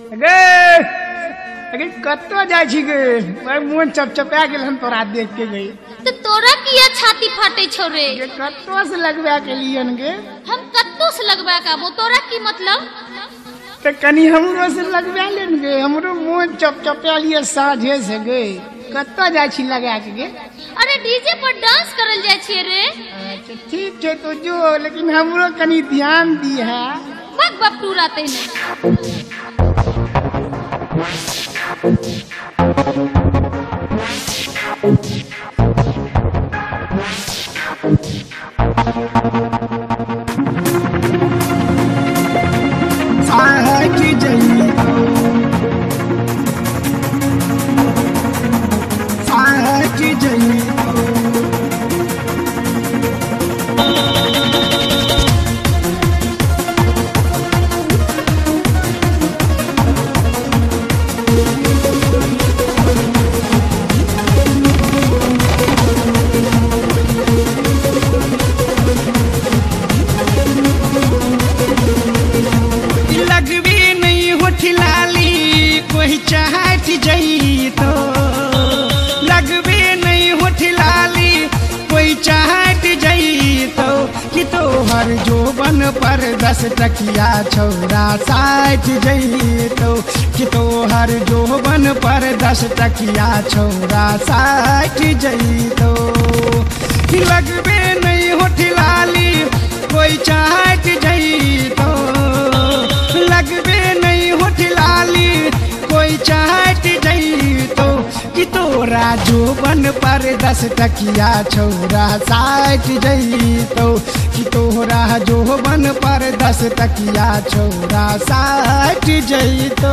गे अगे कत्तो जाय छी गे भाई मन चपचपा गेल हम तोरा देख के गई तो तोरा किया छाती फाटे छो रे? गे कत्तो से लगवा के लियन गे हम कत्तो से लगवा का वो तोरा की मतलब? तो कनी हमरो से लगवा लेन गे हमरो मन चपचपा लिए साझे से गे कत्तो जाय छी लगा के गे। अरे डीजे पर डांस करल जाय छी रे। अच्छा ठीक है तो जो लेकिन हमरो कनी ध्यान दी है। बक बक टूरा तेने पर 10 टकिया छौरा 60 जइतो कि तोहर जोबन पर 10 टकिया छौरा 60 जइतो लगबे नहीं होठ लाली कोई चाट जइतो लगबे नहीं होठ लाली कोई चाट जइतो कि तोरा जोबन पर 10 टकिया छौरा 60 जइतो कि तोरा जोबन पर 10 टकिया छौरा 60 जइतो।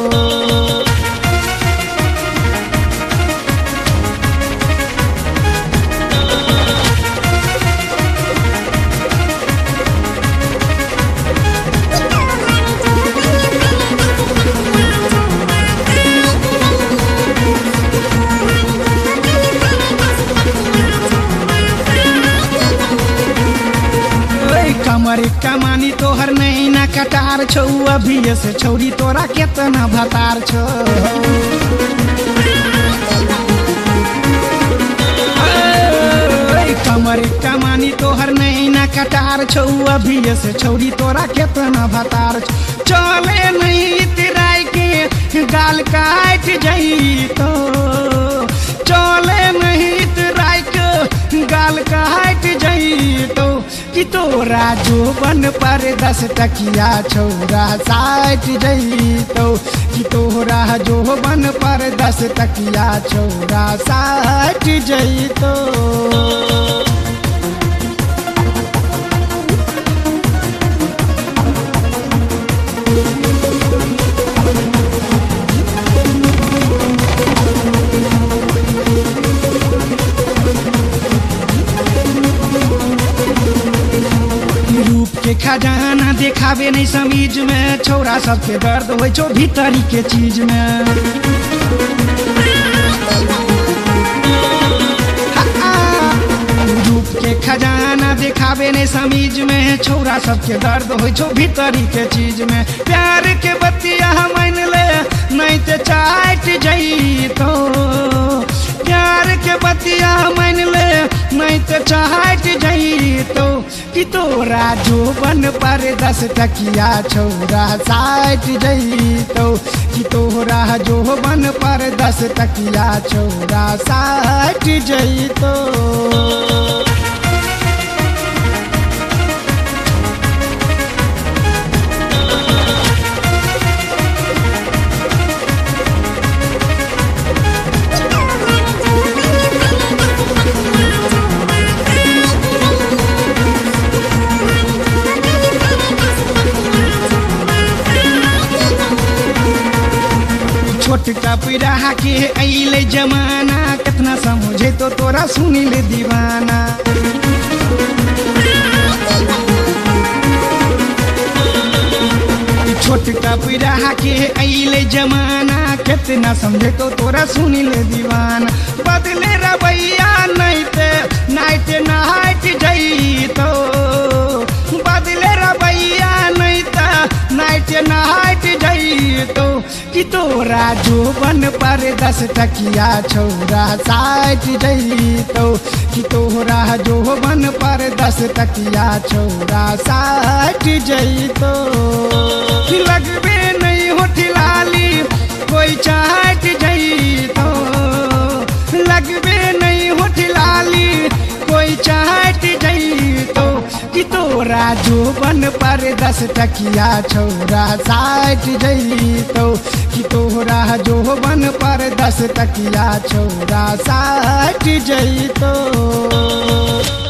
कमर कमानी तोहर नहीं ना कटार छौ अभी से छौरी तोरा केतना भतार छौ कमर कमानी तोहर नहीं ना कटार छौ अभी से छौरी तोरा केतना भतार छौ चले नहीं तिराई के गाल काट जइतो चले नहीं तिराई के गाल काट जइतो कि तोरा जोबन पर 10 टकिया छौरा 60 जइतो कि तोरा जोबन पर 10 टकिया छौरा 60 जइतो। के खजाना देखावे नहीं समीज में छौरा सबके दर्द हो छो भीतरी के चीज में रूप के खजाना देखावे नहीं समीज में छौरा सबके दर्द हो छो भीतरी के चीज में प्यार के बतिया मान ले नहीं ते चाट जइतो प्यार के बतिया मान ले नहीं ते चाट जइतो कि तोरा जोबन पर 10 टकिया छौरा 60 जइतो कि तोरा जोबन पर 10 टकिया छौरा 60 जइतो। छोटका पिराहा के अइले जमाना कितना समझे तो तोरा सुनी ले दीवाना छोटका पिराहा के अइले जमाना कितना समझे तो तोरा सुनी ले दीवाना बदले रवैया नहीं ते नाइट नाइट जइतो बदले रवैया नहीं ते नाइट नाइट जइतो कि तोरा जोबन पर 10 टकिया छौरा साइट जैतो कि तोरा जोबन पर 10 टकिया छौरा साइट जैतो कि लगबे नहीं होठ लाली कोई चाट जैतो लगबे नहीं होठ लाली कोई चाट जैतो कि तोरा जोबन पर 10 टकिया छौरा साइट जैतो कि तोरा जोबन पर 10 टकिया छौरा साइट जैतो।